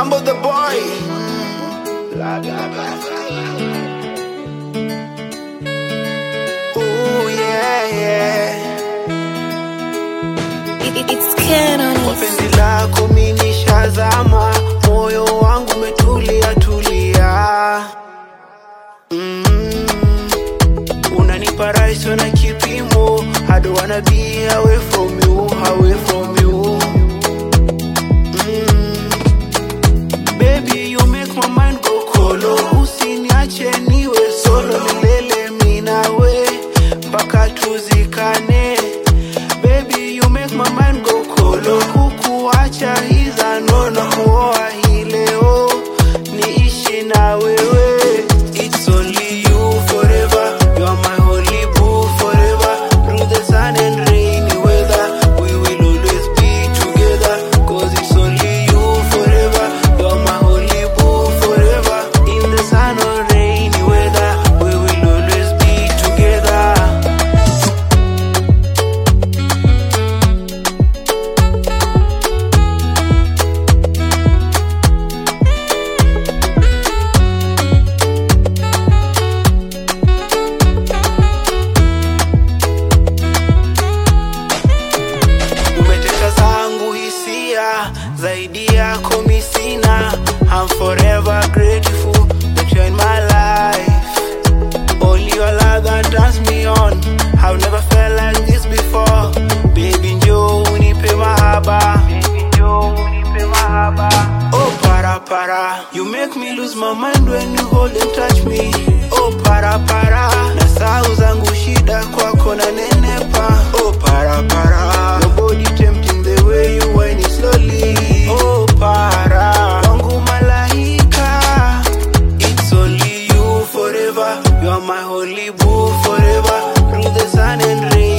Mambo the boy. Blah, blah, blah. Oh yeah, yeah. It's Canon. Kwa penzi lako mimi nishazama, moyo wangu umetulia tulia. Unanipa raisi na kipimo, I don't wanna be away from you, away from you. Baby, you make my mind go kolo. Usiniache niwe solo milele mimi nawe mpaka tuzikane. Baby, you make my mind go kolo. Kukuacha hiza nono, kuoa hii leo niishi na wewe. It's only you forever, you are my holy boo forever. Through the sun and rainy weather, we will always be together. Cause it's only you forever, you are my holy boo forever. In the sun or rainy weather, we will always be together. Umeteka zangu hisia, zaidi yako mimi sina. I'm forever grateful that you're in my life. Only your love that turns me on. I've never felt like this before. Baby njoo unipe mahaba, baby njoo unipe mahaba. Oh para para, you make me lose my mind when you hold and touch me. Oh para para, nasahau zangu shida kwako na nenepa. Oh para para, nobody tempting the way you whine it slowly. Oh para, wangu malaika. It's only you forever, you are my holy boo forever. Through the sun and rain,